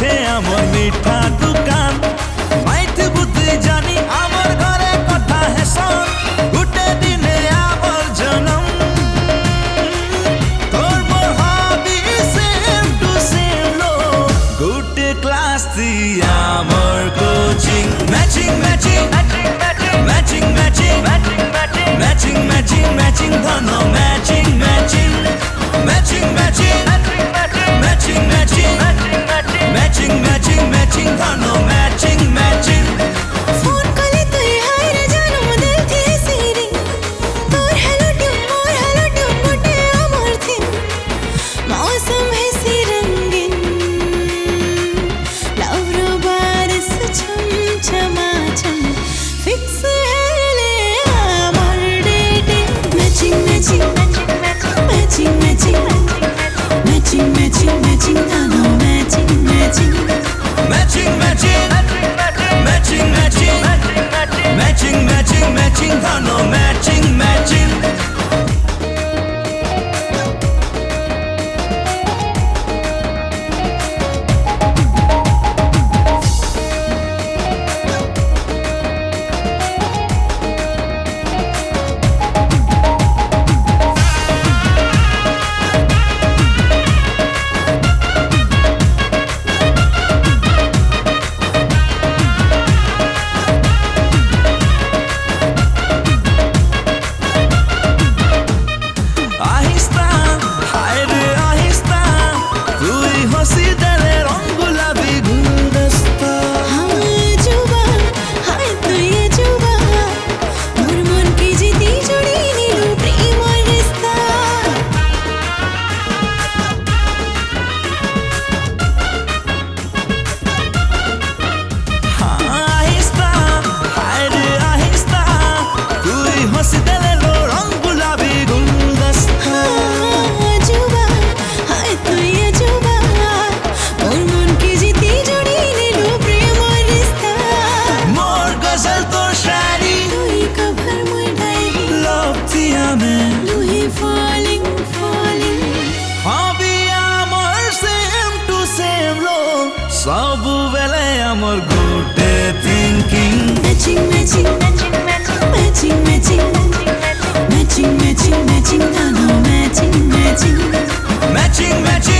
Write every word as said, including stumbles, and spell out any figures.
আছে আমার মিঠা দোকান মাইতে বুদ্ধি জানি আমার ঘরে কথা হেসন গুটে দিনে আমার জনম তোর মোর হবি সেম টু সেম লো গুটে ক্লাস দি আমার coaching matching matching matching matching matching matching matching ধন matching matching matching matching matching matching matching matching matching ধন ম্যাচিং ম্যাচিং फोन कले तुई हायरे जानो दिल थी सीरी तोर हेलो ट्यून मोर हेलो ट्यून गुटे अमर थी मौसम है सी रंगीन लव रो बारिश छम छमा छम फिक्स है ले अमर dating matching matching matching matching matching matching matching धनो matching matching matching matching matching matching matching matching matching dhano matching matching Sabu vele amor good thinking matching matching matching matching matching matching matching matching dhano matching matching matching matching